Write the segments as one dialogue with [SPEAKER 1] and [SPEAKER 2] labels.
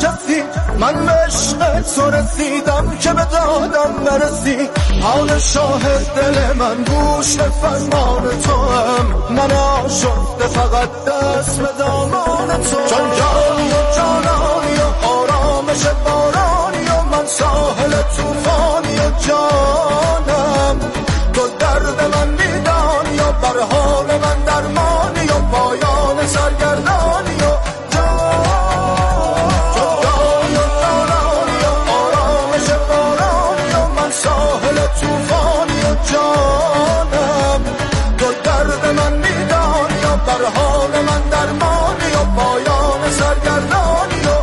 [SPEAKER 1] کسی، من به عشق تو رسیدم که به دادم برسی. حال شاهد دل من گوش فرمان تو هم، من آشفته فقط دست به دامان تو. چون جانی و جانانی و آرامش بارانی و من ساحل توفانی و جانم، تو درد من میدانی و بر حال من درمانی و پایان سرگردانی و جانی و جانانی و آرامش بارانی و من ساحل توفانی و جانم، تو درد من میدانی و بر حال من درمانی و پایان سرگردانی و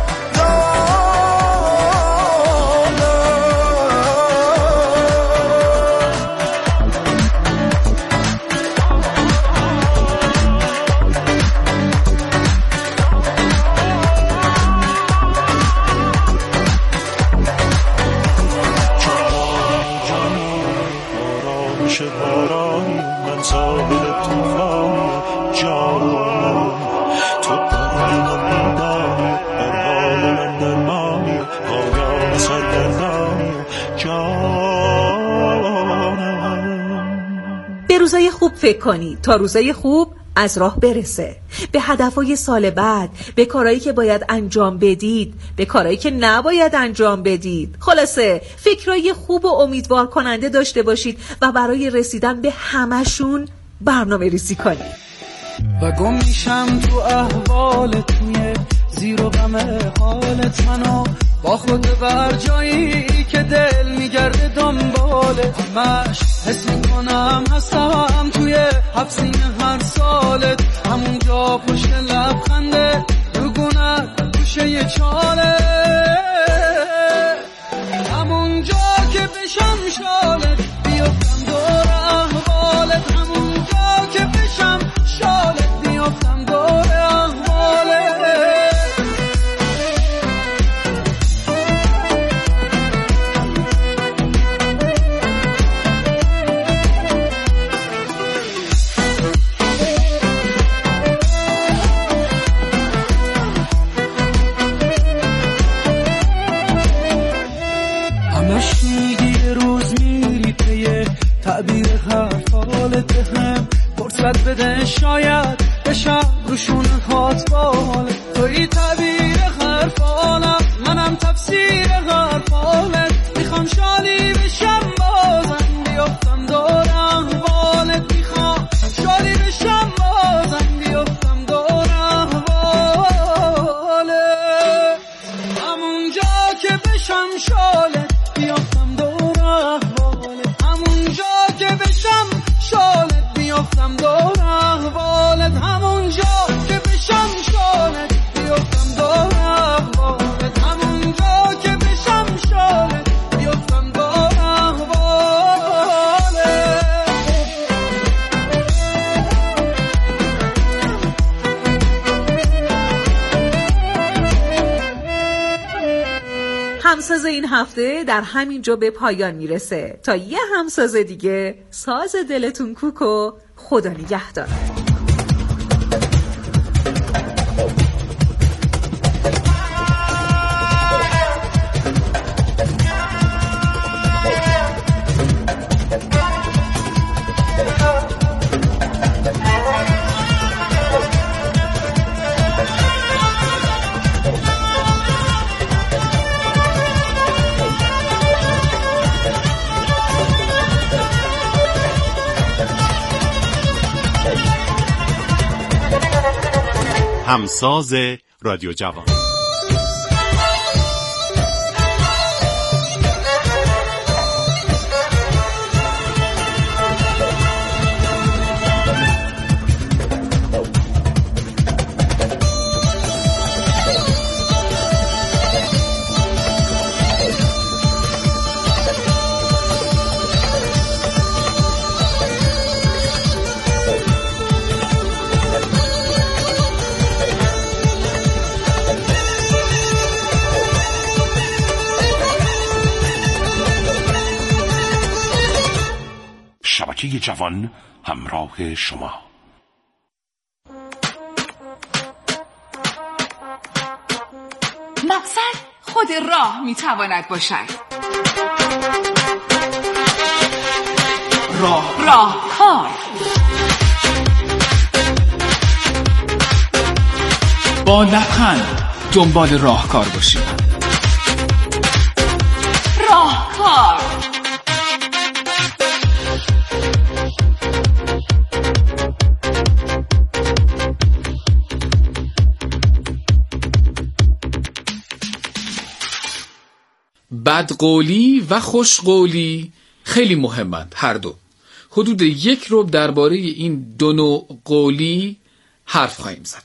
[SPEAKER 2] روزای خوب فکر کنید تا روزای خوب از راه برسه، به هدفهای سال بعد، به کارهایی که باید انجام بدید، به کارهایی که نباید انجام بدید. خلاصه فکرای خوب و امیدوار کننده داشته باشید و برای رسیدن به همشون برنامه ریزی کنید.
[SPEAKER 3] و گم میشم تو احوالت، توی زیر و غم حالت، منو با خود بر جایی که دل میگرده دنبالت. همش حس میکنم هستم توی حبسین هر سالت، همونجا پشت لبخنده دوگونت گوشه چاله، همونجا که بشم شالت بیفتم دور احوالت، همونجا که بشم شالت بیفتم دور احوالت. همش میگی روز میری پیه تعبیر حرفالت، هم فرصت بده شاید بشم روشون هات بالت. توی تعبیر حرفالم، منم تفسیر حرفالت، میخوام شادی بشم بازم بیفتم دور احوالت، میخوام شادی بشم بازم بیفتم دور احوالت، همونجا که بشم شالت بیافتم دور احوالت، همونجا که بشم شالت بیافتم دور احوالت، همونجا که بشم شالت بیافتم دور احوالت، همونجا که بشم شالت بیافتم دور احوالت.
[SPEAKER 2] همساز این هفته در همین جا به پایان میرسه. تا یه همساز دیگه، ساز دلتون کوکو، خدا نگهدار.
[SPEAKER 4] همساز رادیو جوان.
[SPEAKER 5] شبکه جوان همراه شما.
[SPEAKER 6] نه مقصد خود راه میتواند باشد. راهکار.
[SPEAKER 7] با لبخند دنبال راهکار باشید.
[SPEAKER 6] راهکار.
[SPEAKER 7] بدقولی و خوشقولی خیلی مهمند هر دو. حدود 1 ربع درباره این دو نوع قولی حرف خواهیم زد.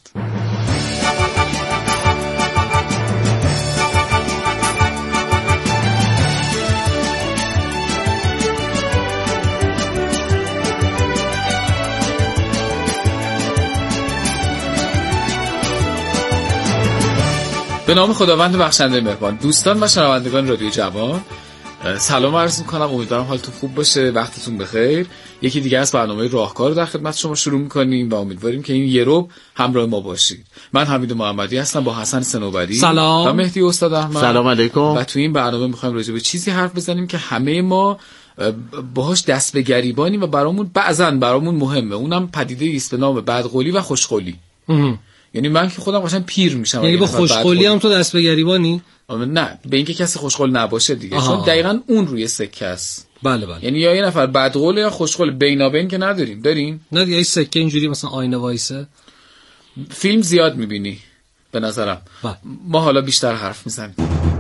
[SPEAKER 7] به نام خداوند بخشنده مهربان. دوستان و شنوندگان رادیو جوان سلام عرض میکنم. امیدوارم حالتون خوب باشه، وقتتون بخیر. یکی دیگه از برنامه راهکار رو در خدمت شما شروع میکنیم و امیدواریم که این 1 ربع همراه ما باشید. من حمید محمدی هستم با حسن صنوبری
[SPEAKER 8] سلام.
[SPEAKER 7] و مهدی استاد احمد.
[SPEAKER 8] سلام علیکم.
[SPEAKER 7] و تو این برنامه میخوایم راجع به چیزی حرف بزنیم که همه ما باهاش دست به گریبانیم و برامون مهمه. اونم پدیده است به نام بدقولی و خوشقولی. یعنی من که خودم قشنگ پیر میشم.
[SPEAKER 8] یعنی با خوشقولی هم تو دست به گریبانی؟
[SPEAKER 7] نه، به اینکه کسی خوشقول نباشه دیگه. چون دقیقاً اون روی سکه است.
[SPEAKER 8] بله.
[SPEAKER 7] یعنی یا یه نفر بدقول یا خوشقول، بینابین که نداریم. داریم؟
[SPEAKER 8] نه دیگه. این سکه اینجوری مثلا آینه وایسه.
[SPEAKER 7] فیلم زیاد میبینی به نظرم. ما حالا بیشتر حرف میزنیم.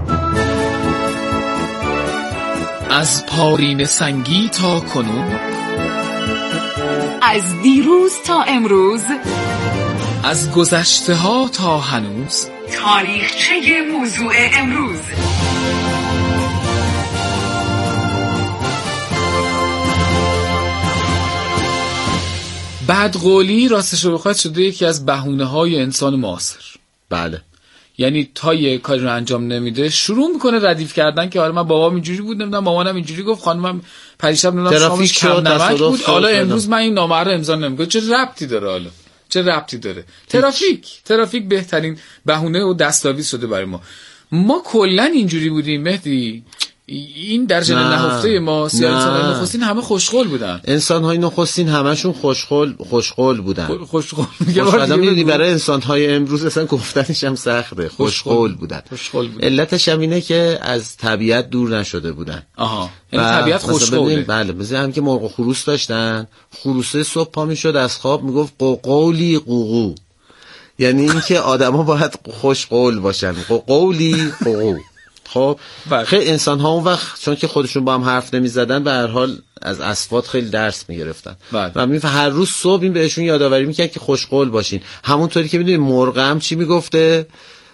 [SPEAKER 7] از پارین سنگی تا کنون،
[SPEAKER 6] از دیروز تا امروز،
[SPEAKER 7] از گذشته ها تا هنوز،
[SPEAKER 6] تاریخچه موضوع امروز.
[SPEAKER 7] بدقولی راستش رو بخواد شده یکی از بهونه‌های انسان معاصر.
[SPEAKER 8] بله.
[SPEAKER 7] یعنی تا یه کاری رو انجام نمیده شروع میکنه ردیف کردن که آره من بابام اینجوری بود، نمیدونم مامانم اینجوری گفت، خانمم پریشب نمیدونم شامش کم نمک بود، حالا امروز من این نامه رو امضا نمیکنم. چه ربطی داره حالا؟ چه ربطی داره؟ ترافیک بهترین بهونه و دستاویز شده برای ما کلا اینجوری بودیم مهدی. این در جن نهفته ما انسان‌های نخستین همه خوشقول بودن.
[SPEAKER 8] انسان‌های نخستین همشون خوشقول بودن.
[SPEAKER 7] خوشقول
[SPEAKER 8] میگی برای انسان‌های امروز اصلا گفتنش هم سخته. خوشقول بودن. علتش هم اینه که از طبیعت دور نشده بودن.
[SPEAKER 7] یعنی طبیعت خوشقوله.
[SPEAKER 8] بله، مثلا هم که مرغ و خروس داشتن. خروسه صبح پا میشد از خواب میگفت قوقولی قوقو. یعنی اینکه آدما باید خوشقول باشن. قوقولی قوقو. خب خیلی انسان ها اون وقت چون که خودشون با هم حرف نمی زدن به هر حال از اصوات خیلی درس می گرفتن و هر روز صبح این بهشون یادآوری میکرد که خوشقول باشین. همونطوری که میدونید مرغ هم چی میگفته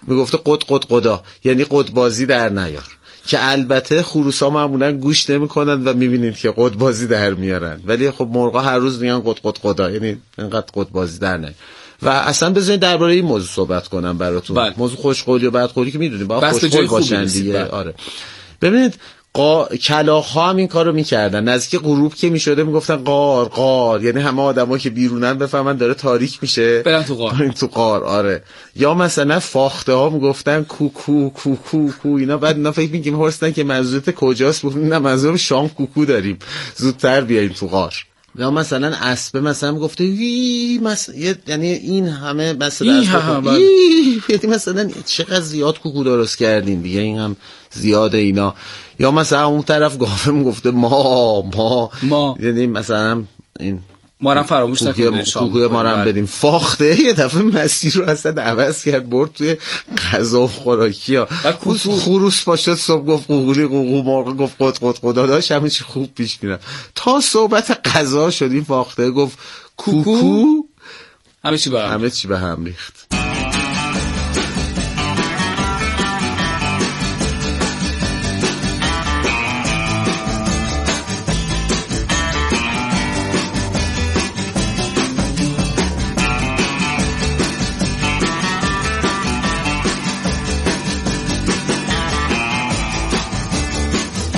[SPEAKER 8] قد قدا، یعنی قدبازی در نیار. که البته خروسا معمولا گوش نمیکنن و میبینید که قدبازی در میارن، ولی خب مرغا هر روز میگن قد قدا، یعنی اینقدر قدبازی در نیار. و اصلا بذارید درباره این موضوع صحبت کنم براتون. موضوع خوشقولی و بدقولی که میدونید باید خوشقول باشن دیگه. آره ببینید کلاغ‌ها هم این کارو میکردن. نزدیک غروب که میشده میگفتن قار، یعنی همه آدما که بیرونن بفهمن داره تاریک میشه
[SPEAKER 7] برن تو قار.
[SPEAKER 8] آره. یا مثلا فاخته ها میگفتن کوکو اینا. بعد اینا فکر می‌کردن که منظورت کجاست؟ نه منظورم شام کوکو داریم، زودتر بیاین تو قار. یا مثلا اسبه مثلا گفته یعنی این همه مثلا یعنی مثلا چقدر زیاد کوکو درست کردین دیگه، این هم زیاده اینا. یا مثلا اون طرف گاوه میگفته ما یعنی مثلا این
[SPEAKER 7] ما رو فراموش نکنیم
[SPEAKER 8] کوکوی ما رو بدیم. فاخته یه دفعه مسیر رو اصلا عوض کرد، برد توی غذا و خوراکی ها. خروس پاشد صبح گفت قوقولی قوقو، مرغ گفت قد قدا، داشت همه چی خوب پیش میرفت تا صحبت غذا شد. این فاخته گفت کوکو، همه چی به هم ریخت.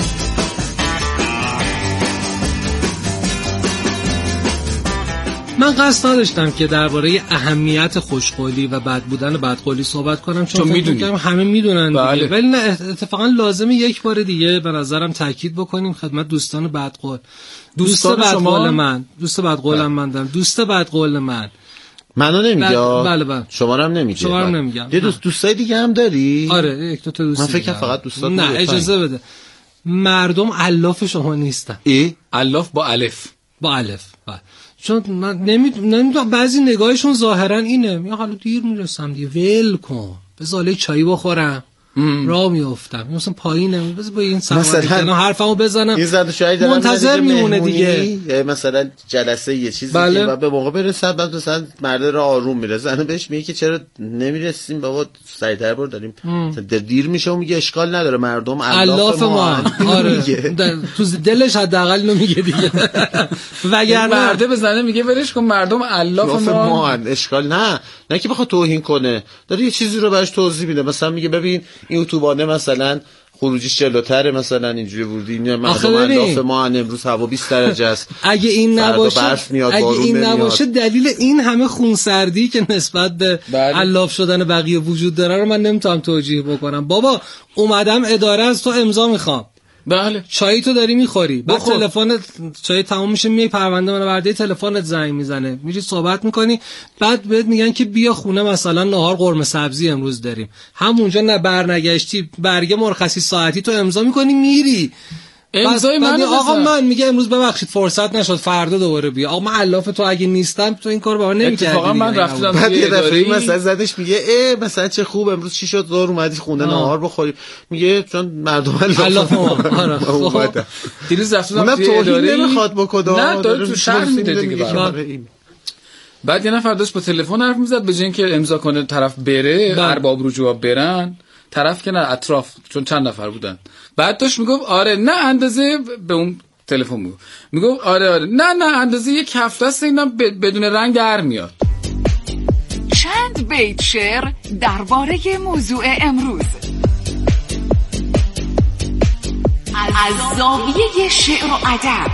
[SPEAKER 3] من
[SPEAKER 9] قصد نداشتم که درباره اهمیت خوشقولی و بد بودن بدقولی صحبت کنم چون میدونم همه میدونن دیگه. ولی نه، اتفاقا لازمه یک بار دیگه به نظرم تاکید بکنیم خدمت دوستان بدقول. دوست بدقول من، دوست بدقولم من دارم، دوست بدقول من.
[SPEAKER 8] منو نمیگه.
[SPEAKER 9] بله.
[SPEAKER 8] شما رو هم نمیگه.
[SPEAKER 9] شما رو نمیگم.
[SPEAKER 8] یه دوستای دیگه هم داری؟
[SPEAKER 9] آره، یک دو تا دوست.
[SPEAKER 8] من فکر فقط دوستات.
[SPEAKER 9] نه اجازه بده. مردم الاف شما نیستن.
[SPEAKER 7] الاف با الف.
[SPEAKER 9] با الف. چون من نمیدونم بعضی نگاهشون ظاهرا اینه، میگه حالا دیر میرسم دیگه، ول کن، بذار چایی بخورم، راه میافتم، مثلا پایینه، بذار با این سوال حرفمو بزنم، منتظر میمونه دیگه.
[SPEAKER 8] مثلا جلسه یه چیزی که به موقع برسه، بعد مثلا مرد را آروم میره، زنه بهش میگه که چرا نمیرسیم بابا، سریعتر برو داریم دیر میشه، و میگه اشکال نداره، مردم الاف ما.
[SPEAKER 9] آره تو دلش حداقل اینو میگه دیگه. وگرنه
[SPEAKER 7] مرده بزنه میگه ولش کن، مردم الاف ما،
[SPEAKER 8] اشکال نه که بخواد توهین کنه، داره یه چیزی رو براش توضیح میده. مثلا میگه ببین این اتوبانه مثلا خروجیش جلوتره، مثلا اینجوری ورودی، مردم الاف ما امروز هوا 20 درجه است.
[SPEAKER 9] اگه این نباشه دلیل این همه خونسردی که نسبت به الاف شدن بقیه وجود داره رو من نمیتونم توجیه بکنم. بابا اومدم اداره از تو امضا میخوام.
[SPEAKER 7] بله.
[SPEAKER 9] چای تو داری میخوری، بعد تلفنت چای تموم میشه، میای پرونده منو برده، تلفنت زنگ میزنه، میری صحبت میکنی، بعد بهت میگن که بیا خونه مثلا نهار قرمه سبزی امروز داریم، همونجا نه برنگشتی برگه مرخصی ساعتی تو امضا میکنی میری.
[SPEAKER 7] امضای من
[SPEAKER 9] آقا من میگه امروز ببخشید فرصت نشد، فردا دوباره بیا. آقا من الاف تو اگه نیستم تو این کارو با من نمی‌کردی.
[SPEAKER 7] اتفاقا من رفتم
[SPEAKER 8] بعد یه دفعه مثلا زدش میگه مثلا چه خوب امروز چی شد ظهر اومدی خونه نهار بخوریم، میگه چون مردم الاف
[SPEAKER 9] ما.
[SPEAKER 7] دیروز رفتم
[SPEAKER 8] توی اداره نمیخواد بکنه،
[SPEAKER 7] نه داره تو شهر میده دیگه. بعد یه نفر داشت با تلفن حرف میزد، به جای اینکه امضا کنه طرف بره، ارباب رجوع برن، طرف که نه اطراف، چون چند نفر بودن، بعد داشت میگفت آره نه اندازه، به اون تلفن میگفت آره نه اندازه یک هفته است اینا بدون رنگ در میاد.
[SPEAKER 6] چند بیت شعر درباره موضوع امروز از زاویه شعر و ادب.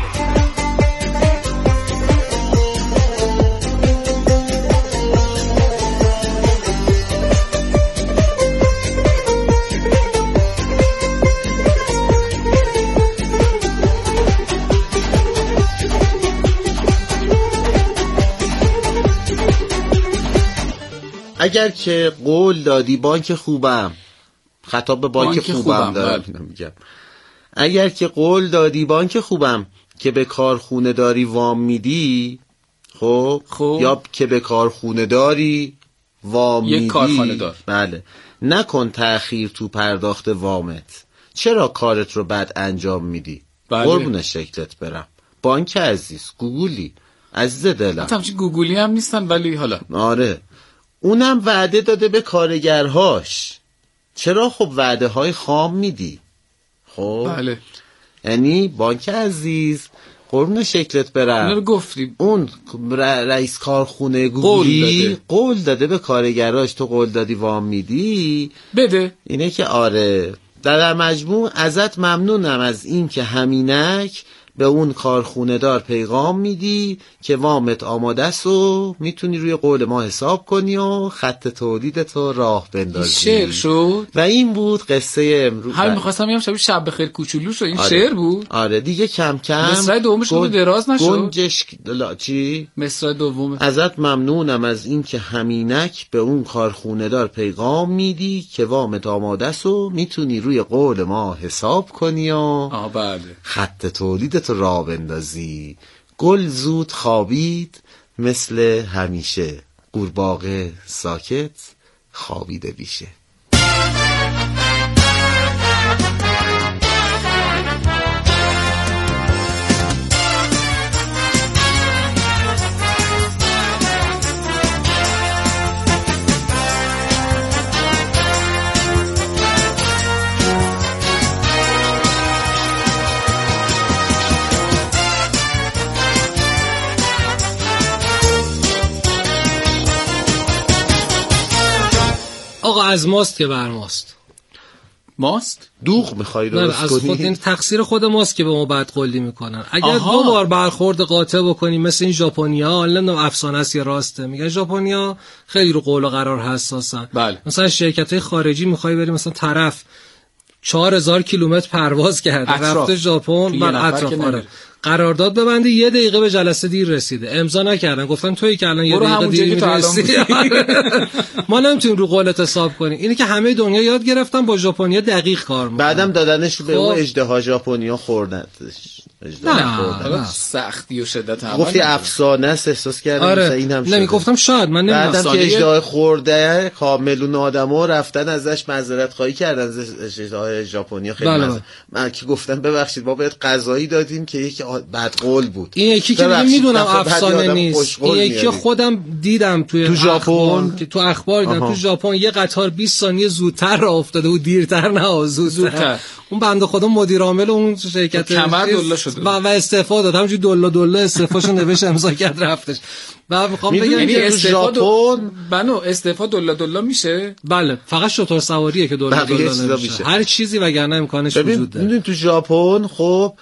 [SPEAKER 8] اگر که قول دادی بانک خوبم، خطاب به بانک خوبم دارم میگم، اگر که قول دادی بانک خوبم که به کارخونه داری وام میدی، خب یا که به کارخونه داری وام میدی،
[SPEAKER 7] یک کارخانه دار،
[SPEAKER 8] بله، نکن تأخیر تو پرداخت وامت، چرا کارت رو بد انجام میدی؟ قربون شکلت برم، بانک عزیز، گوگلی عزیز دلم،
[SPEAKER 7] همچین گوگلی هم نیستن ولی حالا
[SPEAKER 8] آره، اونم وعده داده به کارگرهاش، چرا خب وعده های خام میدی؟ خب
[SPEAKER 7] بله،
[SPEAKER 8] یعنی بانک عزیز قربون شکلت برم،
[SPEAKER 7] اون رو گفتیم،
[SPEAKER 8] اون رئیس کارخونه گوگلی قول داده به کارگرهاش، تو قول دادی وام میدی
[SPEAKER 7] بده.
[SPEAKER 8] اینه که آره، در مجموع ازت ممنونم از این که همینک به اون کارخونه دار پیغام میدی که وامت آماده است و میتونی روی قول ما حساب کنی و خط تولیدت رو راه بندازی.
[SPEAKER 7] شعر شد و
[SPEAKER 8] این بود قصه امروز.
[SPEAKER 7] همین می‌خواستم بگم شب شب بخیر کوچولو شد، این شعر بود.
[SPEAKER 8] آره دیگه کم کم
[SPEAKER 7] مصرع دومش رو دراز نشد.
[SPEAKER 8] گنجش چی؟
[SPEAKER 7] مصرع دوم.
[SPEAKER 8] ازت ممنونم از این که همینک به اون کارخونه دار پیغام میدی که وامت آماده است و میتونی روی قول ما حساب کنی و
[SPEAKER 7] بله.
[SPEAKER 8] خط تولیدت رو راه بندازی. گل زود خوابید مثل همیشه، قورباغه ساکت خوابیده بیشه.
[SPEAKER 9] آقا از ماست که بر ماست.
[SPEAKER 7] ماست
[SPEAKER 8] دوغ میخوای درست کنی؟
[SPEAKER 9] از خود این تقصیر خود ماست که به ما بدقولی میکنن. اگر 2 بار برخورد قاطع بکنیم مثل این ژاپنیا، حالا افسانه است یا راسته، میگن ژاپنیا خیلی رو قول و قرار حساسن.
[SPEAKER 7] بله.
[SPEAKER 9] مثلا شرکت‌های خارجی میخوای بریم، مثلا طرف 4000 کیلومتر پرواز کرده رفته ژاپن، بعد اطراف قرارداد ببنده، 1 دقیقه به جلسه دیر رسیده، امضا نکردن، گفتن تویی که الان 1 دقیقه دیر میرسی. ما نمیتونیم رو قولت حساب کنیم. اینه که همه دنیا یاد گرفتن با ژاپنیا دقیق کار میکنن.
[SPEAKER 8] بعدم دادنش به اون اژدها ژاپنیا خوردنش.
[SPEAKER 7] نه سختی و شدت عمل
[SPEAKER 8] گفتی افسانه است، احساس کردم مثلا این هم شده.
[SPEAKER 9] نمیگفتم شاید من نمیدونم.
[SPEAKER 8] بعدم که اژدها خورده کاملون آدما رفتن ازش معذرت خواهی کردن از اژدها ژاپنیا. خیلی من که گفتم ببخشید ما بهت غذایی دادیم که یک بدقول بود.
[SPEAKER 9] این یکی که میدونم افسانه نیست، این یکی خودم دیدم تو
[SPEAKER 8] ژاپن،
[SPEAKER 9] تو اخبار دیدم تو ژاپن یه قطار 20 ثانیه زودتر راه افتاده و دیرتر نه زودتر. اون بنده خدا مدیر عامل اون شرکت
[SPEAKER 7] کمر دلا شده
[SPEAKER 9] و استعفا داد، همونجوری دلا استعفاشو نوشت امضا کرد رفتش. و میخوام بگم که
[SPEAKER 8] ژاپن
[SPEAKER 7] استعفا دلا میشه.
[SPEAKER 9] بله فقط شتر سواریه که دلا نمیشه، هر چیزی وگرنه امکانش وجود داره.
[SPEAKER 8] ببین تو ژاپن خب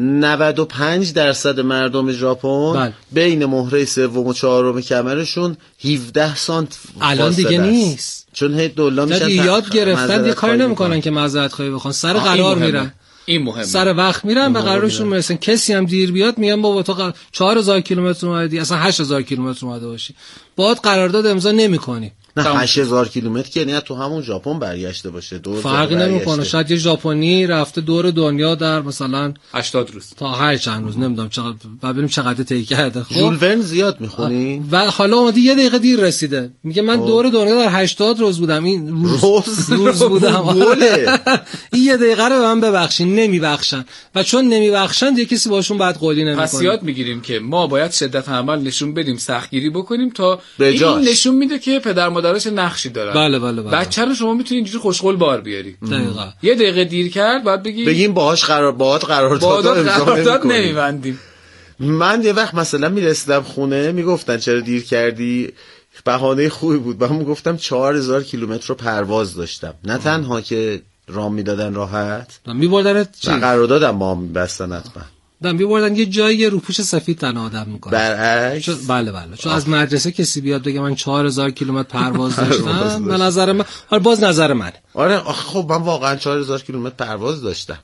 [SPEAKER 8] 95% مردم ژاپن بین مهره 3 و 4 کمرشون 17 سانت
[SPEAKER 9] الان دیگه نیست،
[SPEAKER 8] چون هی دلا میشن
[SPEAKER 9] یاد گرفتن یه کاری نمیکنن که معذرت خواهی بخوان، سر قرار میرن.
[SPEAKER 7] این مهمه.
[SPEAKER 9] سر وقت میرن و قرارشون میرسن. کسی هم دیر بیاد میگن بابا تو 4000 کیلومتر اومدی، اصلا 8000 کیلومتر اومده باشی، باهات قرارداد امضا نمیکنی.
[SPEAKER 8] نه 8000 کیلومتر که یعنی تو همون ژاپن برگشته باشه، دور
[SPEAKER 9] فرقی نمیکنه. شاید یه ژاپنی رفته دور دنیا در مثلا
[SPEAKER 7] 80 روز
[SPEAKER 9] تا هر چند روز، نمیدونم چقدر، ببینیم چقدر طی کرده. خب
[SPEAKER 8] ژول ورن زیاد میخونی
[SPEAKER 9] و حالا اومدی 1 دقیقه دیر رسیده، میگه من دور دنیا در 80 روز بودم، این روز بودم. این 1 دقیقه رو به من ببخشین، نمیبخشن و چون نمیبخشن دیگه کسی باشون بدقولی نمیکنه.
[SPEAKER 7] پس یاد میگیریم که ما باید شدت عمل نشون بدیم، سختگیری بکنیم تا این نشون میده که پدر مادرش نقشی دارن.
[SPEAKER 9] بله.
[SPEAKER 7] بچه رو شما میتونید اینجوری خوشقول بار بیاری.
[SPEAKER 9] دقیقاً
[SPEAKER 7] 1 دقیقه دیر کرد بعد
[SPEAKER 8] بگیم باهاش قرارداد
[SPEAKER 7] نمیبندیم.
[SPEAKER 8] من یه وقت مثلا میرسیدم خونه میگفتن چرا دیر کردی، بهانه خوبی بود. من میگفتم 4000 کیلومتر رو پرواز داشتم، نه تنها که رام میدادن راحت،
[SPEAKER 9] میبردنت
[SPEAKER 8] قراردادم با هم میبستن حتما.
[SPEAKER 9] می‌بردن یه جایی روپوش سفید تن آدم می‌کنه.
[SPEAKER 8] برعکس.
[SPEAKER 9] بله. چون از مدرسه کسی بیاد بگه من 4000 کیلومتر پرواز داشتم، به نظر من، حالا باز نظر منه.
[SPEAKER 8] آره خب من واقعا 4000 کیلومتر پرواز داشتم.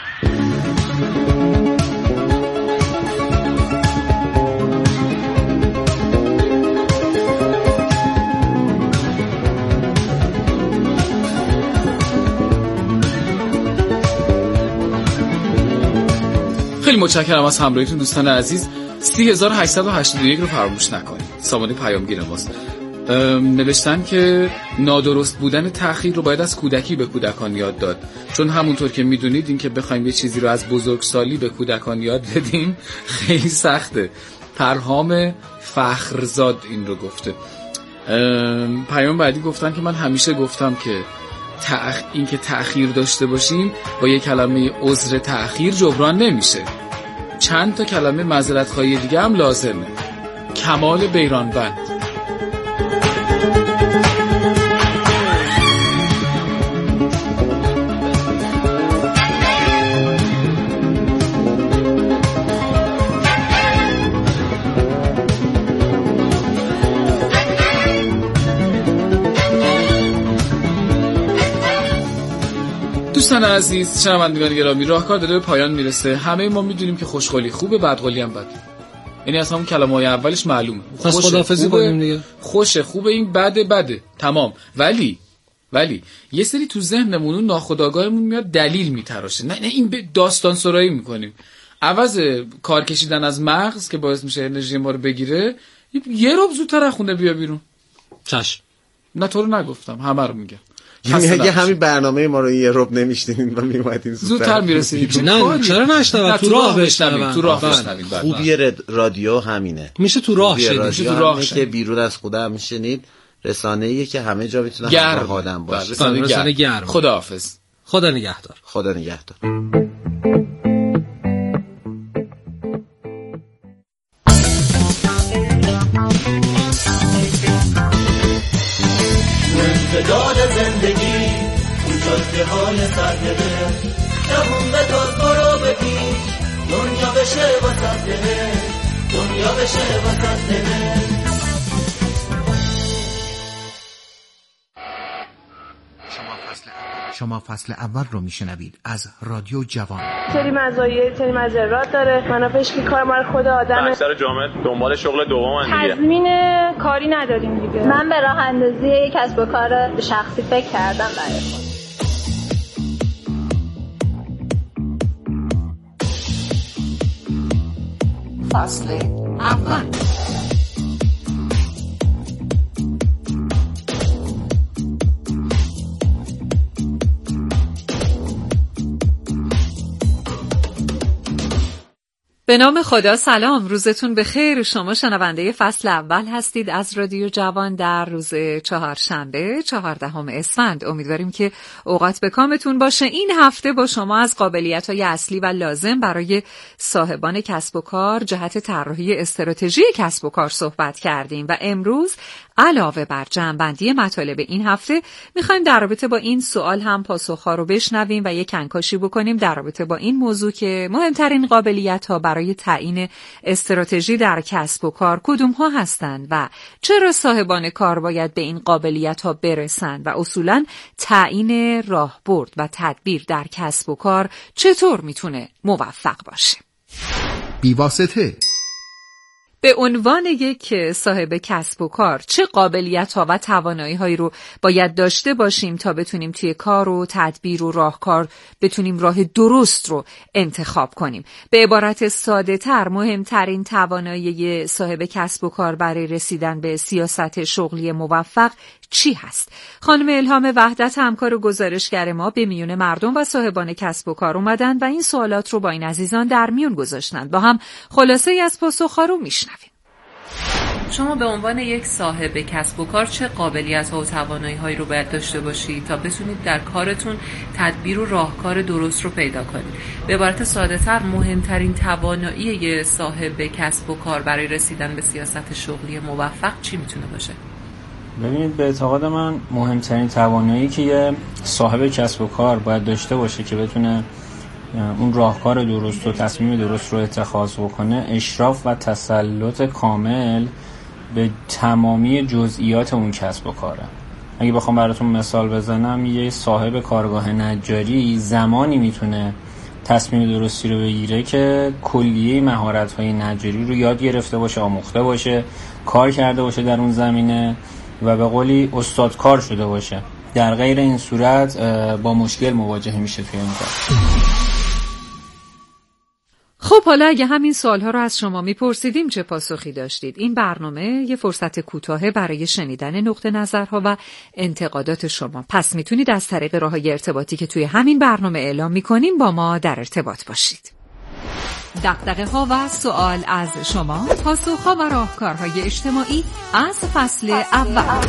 [SPEAKER 7] خیلی متشکرم از همراهیتون دوستان عزیز. 3881 رو فراموش نکنید. سامانه پیامگیر ماست. نوشتن که نادرست بودن تأخیر رو باید از کودکی به کودکان یاد داد، چون همونطور که میدونید این که بخوایم یه چیزی رو از بزرگسالی به کودکان یاد بدیم خیلی سخته. پرهام فخرزاد این رو گفته. پیام بعدی گفتن که من همیشه گفتم که این که تأخیر داشته باشیم با یه کلمه عذر تأخیر جبران نمیشه، چند تا کلمه معذرت خواهی دیگه هم لازمه. کمال بیرانوند. دوستان عزیز، شنوندگان گرامی، راهکار داره به پایان میرسه. همه ما میدونیم که خوشقولی خوبه، بدقولی هم بده. یعنی از همون کلمه‌های اولش معلومه.
[SPEAKER 9] پس خداحافظی کنیم دیگه.
[SPEAKER 7] خوبه این بده تمام. ولی یه سری تو ذهنمون و ناخودآگاهمون میاد دلیل میتراشه. نه این داستان سرایی میکنیم. عوض کار کشیدن از مغز که باعث میشه انرژی ما رو بگیره، یه ربع زودتر از خونه بیا بیرون.
[SPEAKER 9] چشم.
[SPEAKER 7] نه تو رو نگفتم، همه رو میگم.
[SPEAKER 8] میگه همین برنامه ما رو یه رب نمیشنیدین و میومدین
[SPEAKER 7] زودتر میرسیدیم.
[SPEAKER 9] نه چرا نشنوید؟ تو راه
[SPEAKER 7] بشنوید.
[SPEAKER 8] خوبی رادیو همینه،
[SPEAKER 9] میشه تو راه
[SPEAKER 8] شنید که بیرون از خونه هم میشنید. رسانه‌ایه که همه جا میتونه همراه آدم باشه.
[SPEAKER 7] رسانه گرم. خداحافظ.
[SPEAKER 9] خدا نگهدار.
[SPEAKER 8] خدا نگهدار.
[SPEAKER 1] امتداد زندگی تو جاده های سر دله جوون به داد برو بپیش دنیا بشه واسه دله دنیا بشه واسه دله.
[SPEAKER 10] شما فصل اول رو میشنوید از رادیو جوان.
[SPEAKER 11] سری مزایای سری مضرات داره. منافعش که کار مال خود آدمه.
[SPEAKER 12] اکثر جامعه دنبال شغل دومن دیگه.
[SPEAKER 11] تضمین کاری نداریم دیگه.
[SPEAKER 13] من به راه اندازی یک کسب و کار شخصی فکر کردم برای خودم.
[SPEAKER 6] فصل اول.
[SPEAKER 2] به نام خدا. سلام، روزتون بخیر. شما شنونده فصل اول هستید از رادیو جوان در روز چهارشنبه 14 اسفند. امیدواریم که اوقات به کامتون باشه. این هفته با شما از قابلیت‌های اصلی و لازم برای صاحبان کسب و کار جهت طراحی استراتژی کسب و کار صحبت کردیم و امروز علاوه بر جمع‌بندی مطالب این هفته می‌خوایم در رابطه با این سوال هم پاسخ‌ها رو بشنویم و یک کنکاشی بکنیم در رابطه با این موضوع که مهمترین قابلیت‌ها برای تعیین استراتژی در کسب و کار کدوم‌ها هستند و چرا صاحبان کار باید به این قابلیت‌ها برسند و اصولاً تعیین راهبرد و تدبیر در کسب و کار چطور میتونه موفق باشه.
[SPEAKER 10] بی‌واسطه
[SPEAKER 2] به عنوان یک صاحب کسب و کار چه قابلیت‌ها و توانایی‌هایی رو باید داشته باشیم تا بتونیم توی کار و تدبیر و راهکار بتونیم راه درست رو انتخاب کنیم؟ به عبارت ساده‌تر مهمترین توانایی صاحب کسب و کار برای رسیدن به سیاست شغلی موفق چی هست؟ خانم الهام وحدت همکار و گزارشگر ما به میون مردم و صاحبان کسب و کار اومدن و این سوالات رو با این عزیزان در میون گذاشتن. با هم خلاصه‌ای از پاسخ‌ها رو میشنویم. شما به عنوان یک صاحب کسب و کار چه قابلیت‌ها و توانایی‌هایی رو باید داشته باشید تا بتونید در کارتون تدبیر و راهکار درست رو پیدا کنید؟ به عبارت ساده‌تر مهمترین توانایی صاحب کسب و کار برای رسیدن به سیاست شغلی موفق چی میتونه باشه؟
[SPEAKER 14] ببینید، به اعتقاد من مهمترین توانایی که یه صاحب کسب و کار باید داشته باشه که بتونه اون راهکار درست و تصمیم درست رو اتخاذ بکنه اشراف و تسلط کامل به تمامی جزئیات اون کسب و کاره. اگه بخوام براتون مثال بزنم، یه صاحب کارگاه نجاری زمانی میتونه تصمیم درستی رو بگیره که کلیه مهارت‌های نجاری رو یاد گرفته باشه، آموخته باشه، کار کرده باشه در اون زمینه و به قولی استادکار شده باشه. در غیر این صورت با مشکل مواجه میشه توی این کار.
[SPEAKER 2] خب حالا اگه همین سوالها رو از شما میپرسیدیم چه پاسخی داشتید؟ این برنامه یه فرصت کوتاهه برای شنیدن نقطه نظرها و انتقادات شما. پس میتونید از طریق راه‌های ارتباطی که توی همین برنامه اعلام میکنیم با ما در ارتباط باشید. دغدغه‌ها و سوال از شما، پاسخ‌ها و راهکارهای اجتماعی از فصل اول.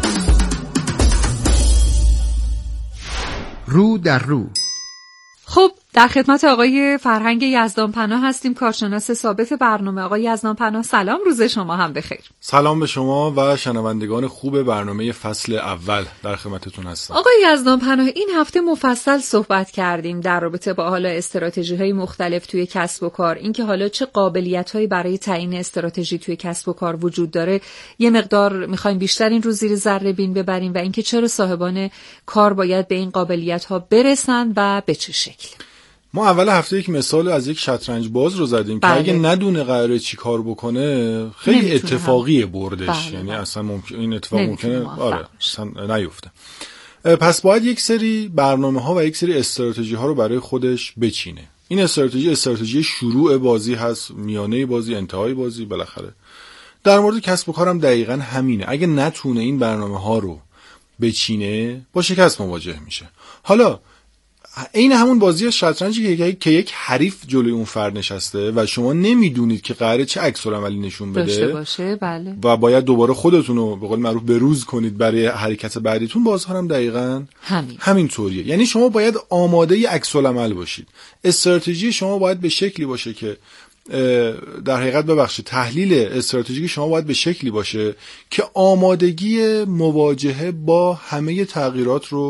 [SPEAKER 10] رو در رو.
[SPEAKER 2] خب در خدمت آقای فرهنگ یزدانپناه هستیم، کارشناس ثابت برنامه. آقای یزدانپناه سلام، روز شما هم بخیر.
[SPEAKER 15] سلام به شما و شنوندگان خوب برنامه فصل اول، در خدمتتون هستم.
[SPEAKER 2] آقای یزدانپناه، این هفته مفصل صحبت کردیم در رابطه با حالا استراتژی‌های مختلف توی کسب و کار، اینکه حالا چه قابلیت‌هایی برای تعیین استراتژی توی کسب و کار وجود داره. یه مقدار می‌خوایم بیشتر این رو زیر ذره بین ببریم و اینکه چرا صاحبان کار باید به این قابلیت‌ها برسن و به چه شکل.
[SPEAKER 15] ما اول هفته یک مثال از یک شطرنج باز رو زدیم که اگه ندونه قراره چی کار بکنه خیلی اتفاقی بردش. یعنی اصلا این اتفاق ممکنه اصلا نیفته. پس باید یک سری برنامه ها و یک سری استراتژی ها رو برای خودش بچینه. این استراتژی شروع بازی هست، میانه بازی، انتهای بازی. بالاخره در مورد کسب و کارم دقیقاً همینه. اگه نتونه این برنامه ها رو بچینه با شکست مواجه میشه. حالا این همون بازی شطرنجی که یک حریف جلوی اون فرد نشسته و شما نمیدونید که قراره چه عکس العملی نشون بده
[SPEAKER 2] باشه. بله.
[SPEAKER 15] و باید دوباره خودتون رو به قول معروف بروز کنید برای حرکت بعدیتون. بازها هم دقیقاً همین طوریه. یعنی شما باید آماده عکس العمل باشید. استراتژی شما باید به شکلی باشه که در حقیقت تحلیل استراتژیک شما باید به شکلی باشه که آمادگی مواجهه با همه تغییرات رو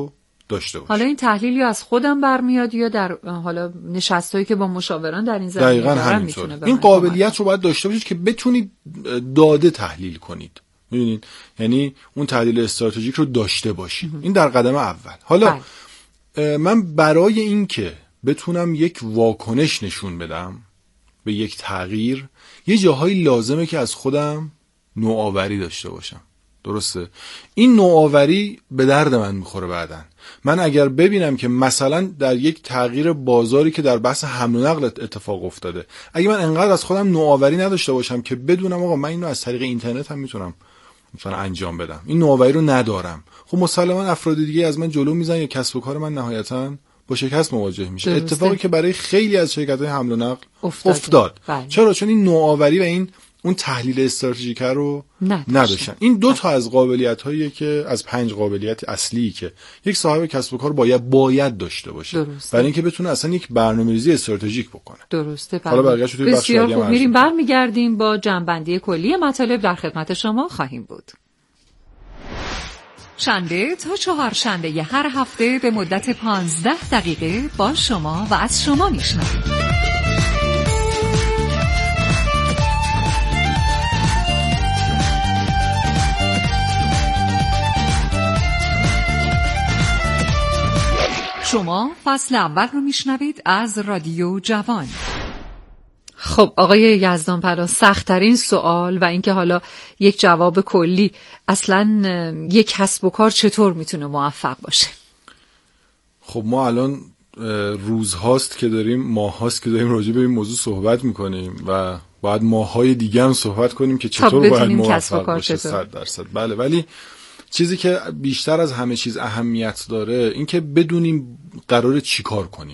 [SPEAKER 15] داشته باشم.
[SPEAKER 2] حالا این تحلیلی از خودم برمیاد یا در حالا نشستایی که با مشاوران در این زمینه دارم میتونه
[SPEAKER 15] این قابلیت رو باید داشته باشید که بتونید داده تحلیل کنید. میدونید یعنی اون تحلیل استراتژیک رو داشته باشید. این در قدم اول. حالا من برای این که بتونم یک واکنش نشون بدم به یک تغییر یه جاهایی لازمه که از خودم نوآوری داشته باشم. درسته؟ این نوآوری به درد من میخوره بعدن. من اگر ببینم که مثلا در یک تغییر بازاری که در بحث حمل و نقل اتفاق افتاده، اگه من انقدر از خودم نوآوری نداشته باشم که بدونم آقا من اینو از طریق اینترنت هم میتونم مثلا انجام بدم، این نوآوری رو ندارم، خب مسلما افراد دیگه از من جلو میزنن یا کسب و کار من نهایتاً با شکست مواجه میشه. اتفاقی که برای خیلی از شرکت‌های حمل و نقل افتاد. چرا؟ چون این نوآوری و اون تحلیل استراتژیک رو نداشتن. این دو تا از قابلیت‌هاییه که از 5 قابلیت اصلی که یک صاحب کسب و کار باید داشته باشه برای اینکه بتونه اصلا یک برنامه‌ریزی استراتژیک بکنه.
[SPEAKER 2] درسته.
[SPEAKER 15] حالا برگشت توی بخش
[SPEAKER 2] بسیار خوب، میریم برمیگردیم با جنبندی کلی مطالب در خدمت شما خواهیم بود. شنبه تا چهارشنبه هر هفته به مدت 15 دقیقه با شما و از شما میشنویم. شما فصل اول رو میشنوید از رادیو جوان. خب آقای یزدان پناه، سخت‌ترین سوال و اینکه حالا یک جواب کلی، اصلاً یک کسب و کار چطور میتونه موفق باشه؟
[SPEAKER 15] خب ما الان روزهاست که داریم، ماهاست که داریم راجع به این موضوع صحبت میکنیم و باید ماهای دیگه هم صحبت کنیم که چطور باید موفق باشه 100%. بله، ولی چیزی که بیشتر از همه چیز اهمیت داره این که بدونیم قراره چی کار کنیم.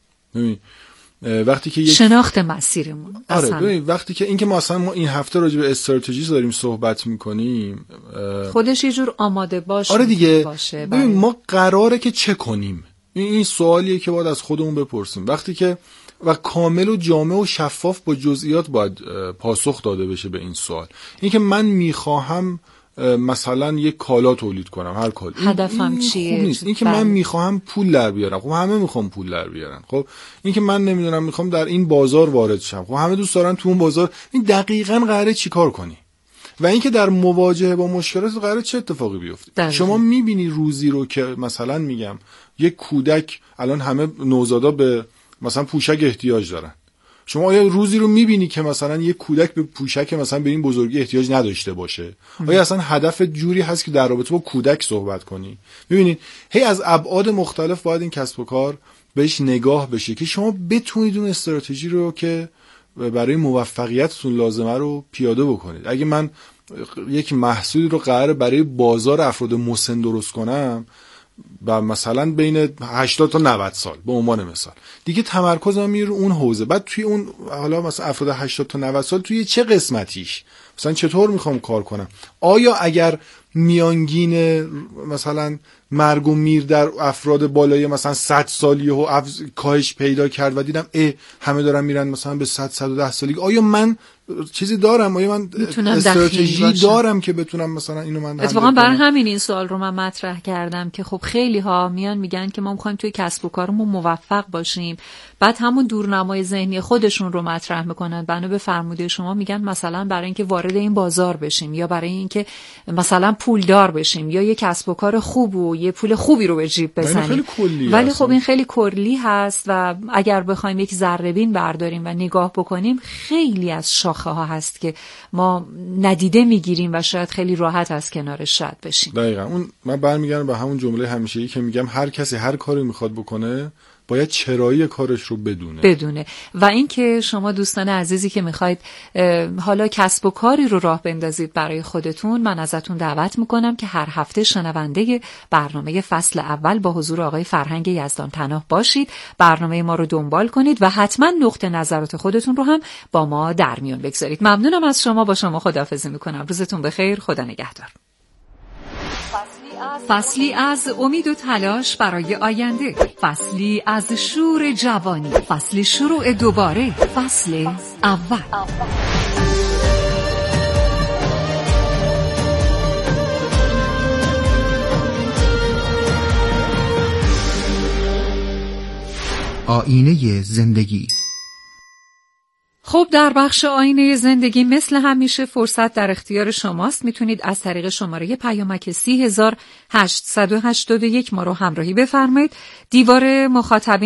[SPEAKER 15] وقتی که
[SPEAKER 2] شناخت مسیرمون.
[SPEAKER 15] آره، وقتی که اینکه ما این هفته راجع به استراتژی داریم صحبت میکنیم،
[SPEAKER 2] خودش یه جور آماده باشه.
[SPEAKER 15] آره دیگه، ببین ما قراره که چه کنیم. این سوالیه که باید از خودمون بپرسیم. وقتی که و کامل و جامع و شفاف با جزئیات باید پاسخ داده بشه به این سوال. اینکه من میخواهم مثلا یک کالا تولید کنم، هر کال،
[SPEAKER 2] هدفم چیه؟
[SPEAKER 15] خوب نیست. این که من میخوام پول در بیارم، خب همه میخوام پول در بیارن. خب این که من نمیدونم میخوام در این بازار وارد شم، خب همه دوست دارن تو اون بازار. این دقیقاً قراره چیکار کنی و اینکه در مواجهه با مشکلات قراره چه اتفاقی بیفته. شما میبینی روزی رو که مثلا میگم یک کودک، الان همه نوزادا به مثلا پوشک احتیاج دارن. شما آیا روزی رو میبینی که مثلا یک کودک به پوشک مثلا به این بزرگی احتیاج نداشته باشه؟ آیا اصلا هدف جوری هست که در رابطه با کودک صحبت کنی؟ ببینید هی از ابعاد مختلف باید این کسب و کار بهش نگاه بشه که شما بتونید اون استراتژی رو که برای موفقیتتون لازمه رو پیاده بکنید. اگه من یک محصولی رو قراره برای بازار افراد مسن درست کنم و مثلا بین 80 تا 90 سال به عنوان مثال، دیگه تمرکزم میره اون حوزه. بعد توی اون حالا مثلا افراد 80 تا 90 سال توی چه قسمتیش مثلا چطور میخوام کار کنم؟ آیا اگر میانگین مثلا مرگ و میر در افراد بالای مثلا 100 سالی و کاهش پیدا کرد و دیدم همه دارن میرن مثلا به 100 110 سالگی، آیا من چیزی دارم؟ آیا من استراتژی دارم که بتونم مثلا اینو من
[SPEAKER 2] اتفاقا برای همین این سوال رو من مطرح کردم که خب خیلی ها میان میگن که ما میخوایم توی کسب و کارمون موفق باشیم، بعد همون دورنمای ذهنی خودشون رو مطرح میکنن. بنا به فرموده شما میگن مثلا برای اینکه وارد این بازار بشیم یا برای اینکه مثلا پولدار بشیم یا یه کسب و کار خوب و یه پول خوبی رو به جیب بزنیم. ولی خب این خیلی کلی هست و اگر بخوایم یک ذره بین برداریم و نگاه بکنیم خیلی از شاخه ها هست که ما ندیده میگیریم و شاید خیلی راحت از کنارش رد بشیم.
[SPEAKER 15] دقیقاً اون من برمیگردم به همون جمله همیشگی که میگم هر کسی هر کاری میخواد بکنه باید چرایی کارش رو بدونه.
[SPEAKER 2] و اینکه شما دوستان عزیزی که میخواید حالا کسب و کاری رو راه بندازید برای خودتون، من ازتون دعوت میکنم که هر هفته شنونده برنامه فصل اول با حضور آقای فرهنگ یزدان پناه باشید. برنامه ما رو دنبال کنید و حتما نقطه نظرات خودتون رو هم با ما در میون بگذارید. ممنونم از شما. با شما خداحافظی میکنم. روزتون بخیر. خدا نگهدار. فصلی از امید و تلاش برای آینده، فصلی از شور جوانی، فصل شروع دوباره، فصل اول.
[SPEAKER 10] آینه زندگی.
[SPEAKER 2] خب در بخش آینه زندگی مثل همیشه فرصت در اختیار شماست. میتونید از طریق شماره پیامک 30881 ما رو همراهی بفرمایید. دیوار مخاطبین